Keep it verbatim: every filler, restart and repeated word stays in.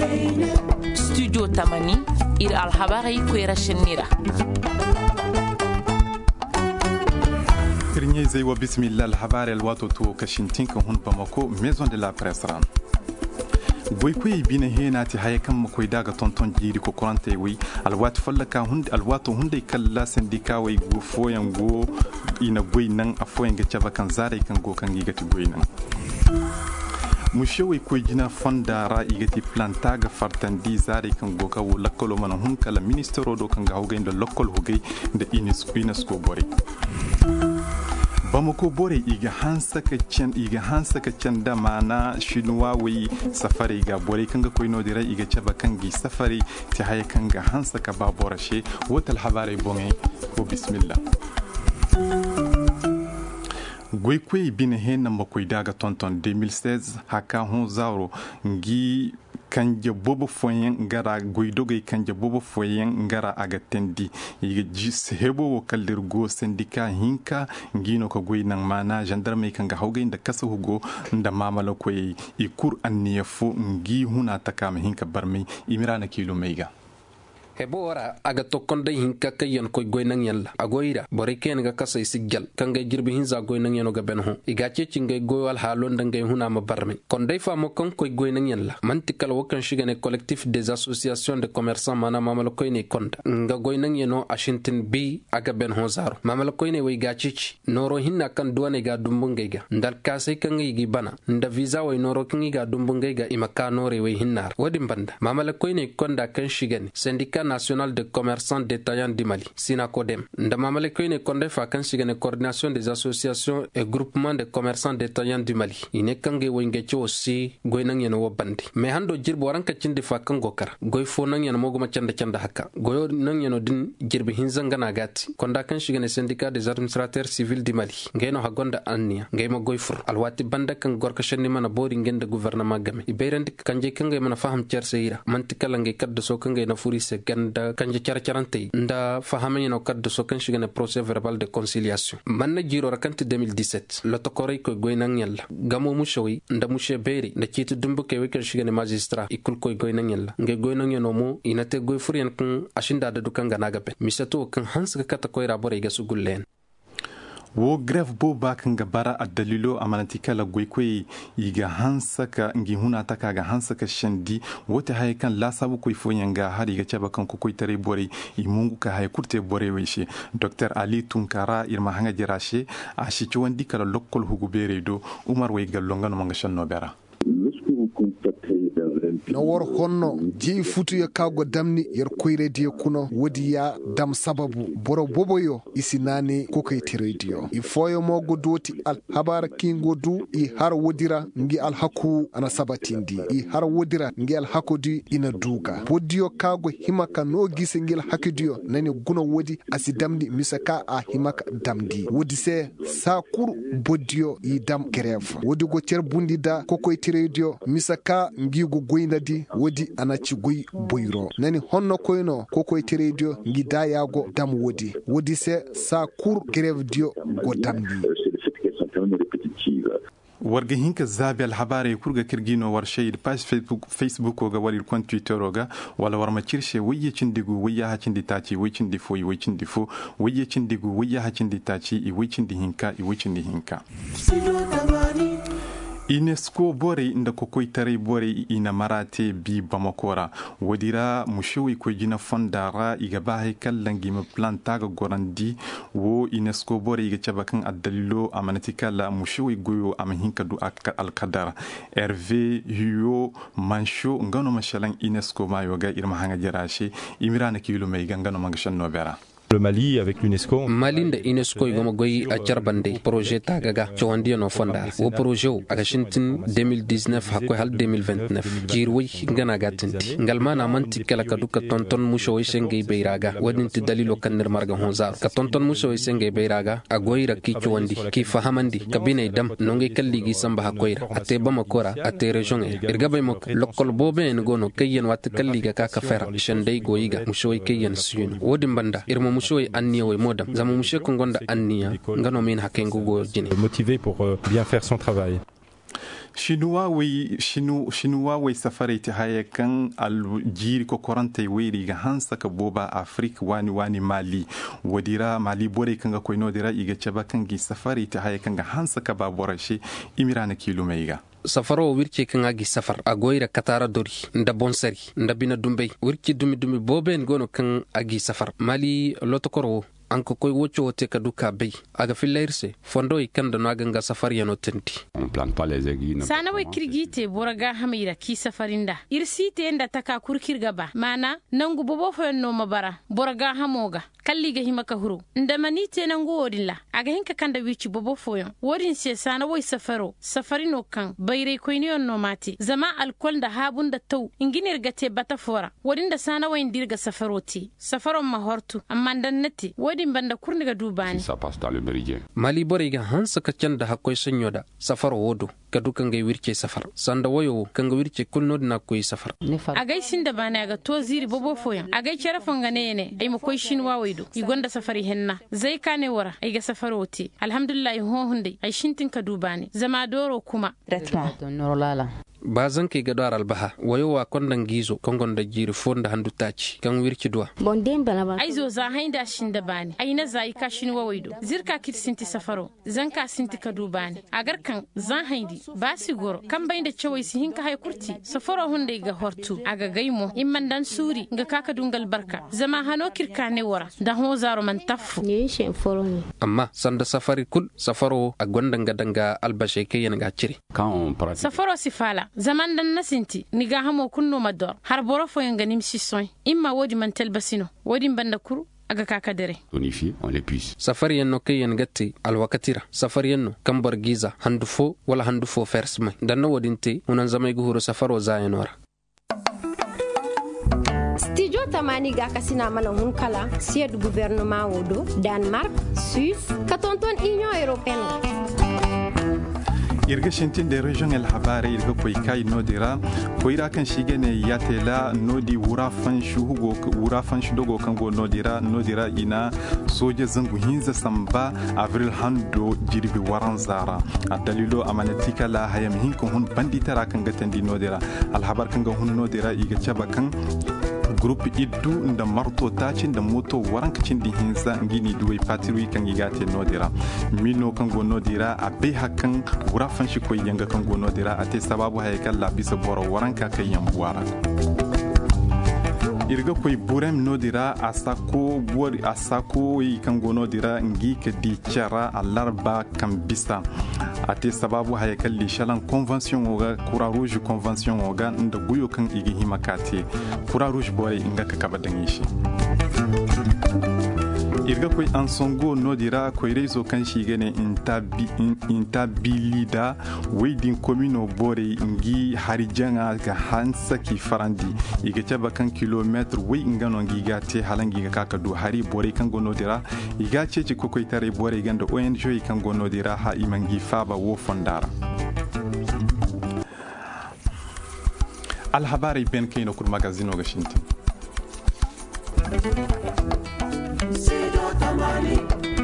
studio tamani ir alhabari kwera shenira Kirnye zai wa bismillah alhabari alwato to kashintin kan hun Bamako maison de la presse ran goykoi bina hena ti hayakan makoy daga tonton jiri ko korante wi alwat fallaka hund alwato hunde kala sindika wai go foyan go ina goy nan afoyan ga chaba kan zare kan go kan gigati goy nan mushewe ko jina fondara igati planta ga fartandi zare kan go ka wala kolo man hun kala ministero do kan ga hogay do lokol hogay da inis inas ko bore Bamako bore iga hansa ka cen iga hansa ka cen da mana shinwa wi safari ga bore kanga koino dira iga chaba kangi safari ti hay kanga hansa ka ba borashe wotal habare bonge ko bismillah goykoi bin hen makoy daga tonton deux mille seize haka hon zawro ngi kanje bobo foyen ngara goydoge kanje bobo foyen ngara aga tendi yiga jis hebo wo kallir go sendika hinka ngino ko goy nang mana gendarme kanga hawge inda kasa hugo nda mamala koy i kur anniyafu ngi huna takama hinka barmi imirana kilo mega hebo wara aga tokkonde hinka kayen koy goynang yalla agoyira bore ken ga kasay sigjal kangay jirbi hinza goynang yano ga benho iga ceci ngay goyal halon da ngay huna ma barmi kon day fa mo kon koy goynang yalla mantikal wokan shigane collectif des associations de commerçants mana mamal koy ne konda nga goynang yano ashintin bi aga benho zaro mamal koy ne way ga ceci noro hinna kan duwane ga dumbungay ga ndal kasay kangay gi bana nda visa way noro kingi ga dumbungay ga imaka nore way hinnar wadi banda mamal koy ne konda kan shigane syndicat national de commerçants détaillants du Mali, Sinacodem. Ndamamale koyne konde fa kan sigane coordination des associations et groupements de commerçants détaillants du Mali. Ine kange wengeche aussi goynang yeno wobandi. Me hando jirbo waranka cindi fa kan gokar. Goy fo nang yeno moguma chanda chanda haka. Goyo nang yeno din jirbi hinzanga nagati. Konda kan sigane syndicat des administrateurs civils du Mali. Ngeno hagonda annia. Ngemo goy fur. Alwati banda kan gorka shani mana bori ngende gouvernement game. Ibeirandi kanje kange mana faham cherseira. Mantikala nge kaddo so kange na furi se da kanje characharante nda fahamani no kaddo so kan shigane procès verbal de conciliation manna jiro rakanti deux mille dix-sept lo to koray ko goynang yalla gamo mushowi nda mushe beri nda citu dumbu ke wekel shigane magistrat ikul koy goynang yalla nge goynang yano mo inate goy furian kun ashinda da dukan ganaga pe misato kan hanska kata koy rabore ga sugullen wo gref bo bakan gabara a dalilo amantika la goykoi iga hansaka ngi huna taka ga hansaka shandi wote hay kan la sabu koy fonyanga har iga chaba kan koy tare bore i mungu ka hay kurte bore weshi Dr Ali Tunkara irma hanga jirashe a shi wandi kala lokol hugubere do Umar way gallonga no manga shanno bera na war honno ji futu ya kago damni yar koyre die kuno wodi ya dam sababu boro boboyo isinane ko kay radio i foyo mo godoti al habar kingo du i har wodira ngi al haku ana sabatindi i har wodira ngi al hakodi ina duga wodiyo kago himaka no gise ngil hakidiyo nani guno wodi asidamdi misaka a himaka damdi wodi se sakur bodiyo i dam greve wodi go ter bundida ko koy radio misaka ngi go goyna di wodi anachi goy boyro nani honno koyno ko koy radio ngi dayago dam wodi wodi se sa kur greve dio go damdi warga hinka zabi al habari kurga kirgino war shay page facebook facebook oga wali kon twitter oga wala war ma cirshe wiye cindigu wiya ha cindi taci wiye cindi fo wiye cindi fo wiye cindigu wiya ha cindi taci i wiye cindi hinka i wiye cindi hinka UNESCO bore inda kokoy tare bore ina marate bi Bamakora wadira mushewi ko jina fondara iga bahe kallangi ma planta ga gorandi wo UNESCO bore iga chabakan adalilo amanatika la mushewi goyo amahinka du alqadar Hervé Huyo Mancho ngano mashalan UNESCO mayoga irma hanga jarashe imirana kilo mai gangano mangashan nobera Le Mali avec l'UNESCO. Mali da UNESCO igoma goyi a charbande projet tagaga chawandi no fonda. Wo projet aga shintin deux mille dix-neuf hakko hal deux mille vingt-neuf. Jirwi ngana gatinti. Ngalmana manti kala kaduka tonton musho isenge beiraga. Wadinti dalilo kanir marga honzar. Ka tonton musho isenge beiraga agoyira ki chawandi ki fahamandi kabine dam nonge kalligi samba hakoyira. Ate Bamakora ate region e. Irgabay mok lokol bobe ngono kayen wat kalliga ka kafera shandey goyiga musho kayen suyun. Wodim banda irmo mushoy anniya way modam zamu mushe ko gonda anniya ngano min hakengo go jini motivé pour euh, bien faire son travail. Shinua wai shinu shinua wai safari ta haya kan aljiri ko koranta wai ga hansa ka boba Afrika wani wani Mali wadira Mali bore kan ga koino dira iga caba kan gi safari ta haya kan ga hansa ka ba borashe imira na kilo mai ga safaro wirke kan agi safar agoira katara dori nda bonsari nda bina dumbay wirke dumi dumi boben gono kan agi safar Mali lotokoro anko koy wocho wote kaduka bay aga filairse fondo ikanda no aga nga safari yano tenti on plante pas les aiguilles sana way kirgite boraga hamira ki safarinda irsite enda taka kurkirga ba mana nangu bobo fo no mabara boraga hamoga kalliga himaka huru ndamanite nangu wodilla aga hinka kanda wici bobo foyon wodin se sana way safaro safarino kan bayre koyni on no mati zama alkol da habun da taw inginir gate bata fora wodin da sana way dirga safaroti safaro ma hortu amma dannati wodin banda kurniga dubani ça passe dans le méridien Mali boriga hansa ka canda hakkoy sanyoda safaro wodo kadu kan gay wirke safar sanda wayo kan ga wirke kulno dina koy safar agay sinda bana aga to ziri bobo foyan agay charafon ga nene ay mo koy shinwa waydo igonda safari henna zai kane wara ay ga safaroti alhamdulillah ho hunde ay shintin ka dubani zama doro kuma traitement bazan ke ga dar albaha wayo wa kondan gizo kongon da jiri fonda handu taci kan wirki duwa bon dem bana ba ai zo za hainda shinda bani ai na zai ka shinwa waydo zirka kit sinti safaro zanka sinti ka dubani agar kan zan haindi basi goro kan bainda cewai si hinka hay kurti safaro hunde ga hortu aga gaimo imman dan suri ga kaka dungal barka zama hano kirkane wara da ho zaro man taffu ne shen foro ne amma sanda safari kul safaro a gondan ga danga albashe kai yana ga cire quand on pratique safaro sifala zaman dan nasinti ni ga hamo kunno mador har boro fo yanga nim sison imma wodi man telbasino wodi banda kuru aga kaka dere unifié on les puisse safari yanno kayen gatti alwakatira safari yanno kambar giza handu fo wala handu fo fersma dan wodinte unan zamay guhuru safaro zayanora studio tamani ga kasina mana hun kala sied gouvernement wodo Denmark Suisse katonton Union Européenne irga shintin da region el habari irga koy kai nodira koyra kan shigene yatela nodi wura fanshu hugo wura fanshu dogo kan go nodira nodira ina soje zangu hinza samba avril hando jirbi waran zara adalilo amanatika la hayam hinko hun banditara kan gatandi nodira al habar kan ga hun nodira iga chaba kan groupe iddu nda marto tacin da moto warankacin di hinza ngini duwai patiru kan igate nodira mino kan go nodira abe hakan wurafan shi koy yanga kan go nodira ate sababu haykal la bisa boro waranka kai yambuara irga koy burem nodira asako bori asako yi kan go nodira ngi ke di chara alarba kan bisa ate sababu haykal li shalan convention oga kura rouge convention oga nda guyo kan igi himakati kura rouge boy inga ka kabadan shi irga koy ansongo nodira koy rezo kan shigene intabi intabilida weidin komino bore ngi harijanga ga hansa ki farandi iga taba kan kilometer we ingano ngi gate halangi ga kaka do hari bore kan gonodira iga cece ko koy tare bore ganda O N G kan gonodira ha imangi faba wo fondara al habari ben kayno kur magazino ga shinti